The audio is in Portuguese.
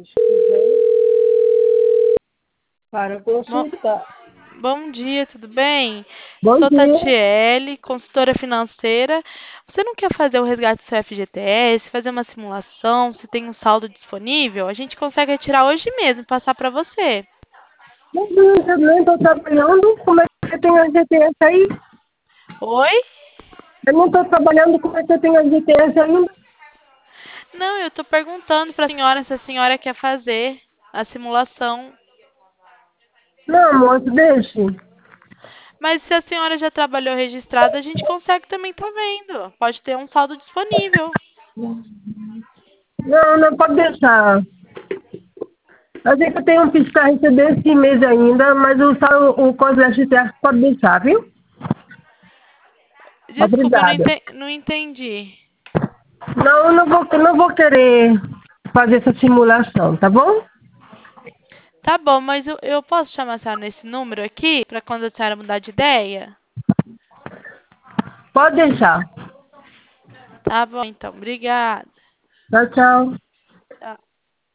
para Bom, consulta. bom dia, tudo bem? Bom Sou dia. Tatiele, consultora financeira. Você não quer fazer o resgate do seu FGTS, fazer uma simulação, se tem um saldo disponível? A gente consegue retirar hoje mesmo e passar para você. Eu nem estou trabalhando. Como é que você tem a GTS aí? Oi? Eu não estou trabalhando. Como é que você tem a GTS ainda? Não, eu estou perguntando para a senhora se a senhora quer fazer a simulação. Não, moço, deixe. Mas se a senhora já trabalhou registrada, a gente consegue também, tá vendo? Pode ter um saldo disponível. Não, não pode deixar. Eu sei que eu tenho um fiscal a receber esse mês ainda, mas o coisa da GTS pode deixar, viu? Desculpa, eu não Obrigada. não entendi. Não, eu não vou querer fazer essa simulação, tá bom? Tá bom, mas eu posso chamar a senhora nesse número aqui, para quando a senhora mudar de ideia? Pode deixar. Tá bom, então. Obrigada. Tchau, tchau. Tchau.